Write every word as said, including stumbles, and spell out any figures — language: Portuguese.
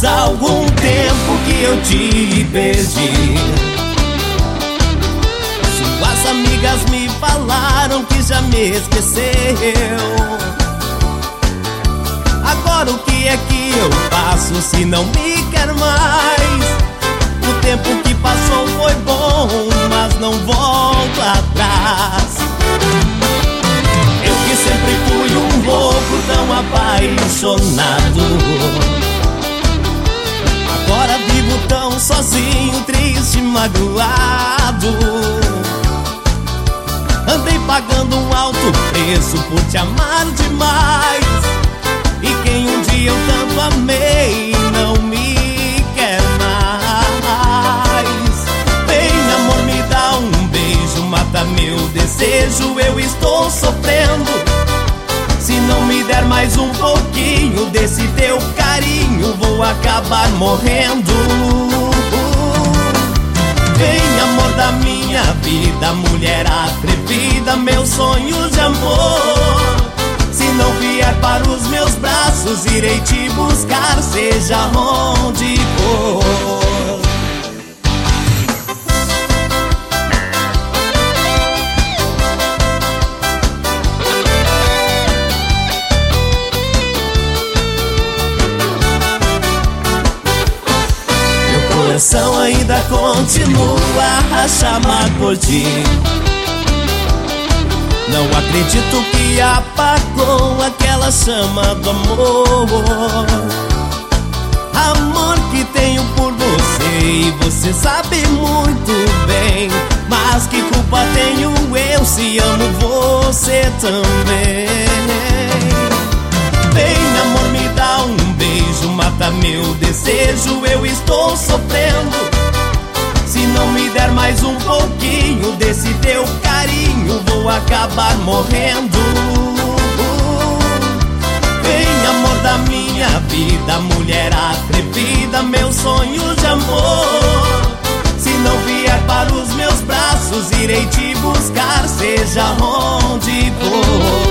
Faz algum tempo que eu te perdi. Suas amigas me falaram que já me esqueceu. Agora o que é que eu faço se não me quer mais? O tempo que passou foi bom, mas não volto atrás. Eu que sempre fui um louco tão apaixonado, agora vivo tão sozinho, triste, magoado. Andei pagando um alto preço por te amar demais. E quem um dia eu tanto amei não me quer mais. Vem amor, me dá um beijo, mata meu desejo, eu estou sofrendo. Se não me der mais um pouquinho desse teu carinho, vou acabar morrendo. Vem amor da minha vida, mulher atrevida, meu sonho de amor. Se não vier para os meus braços, irei te buscar, seja onde for. Meu coração ainda continua a chamar por ti. Não acredito que apagou aquela chama do amor. Amor que tenho por você e você sabe muito bem. Mas que culpa tenho eu se amo você também? Vem amor, me dá um beijo, mata meu desejo, eu estou sofrendo. Se não me der mais um pouquinho desse teu carinho, vou acabar morrendo. Vem amor da minha vida, mulher atrevida, meu sonho de amor. Se não vier para os meus braços, irei te buscar, seja onde for.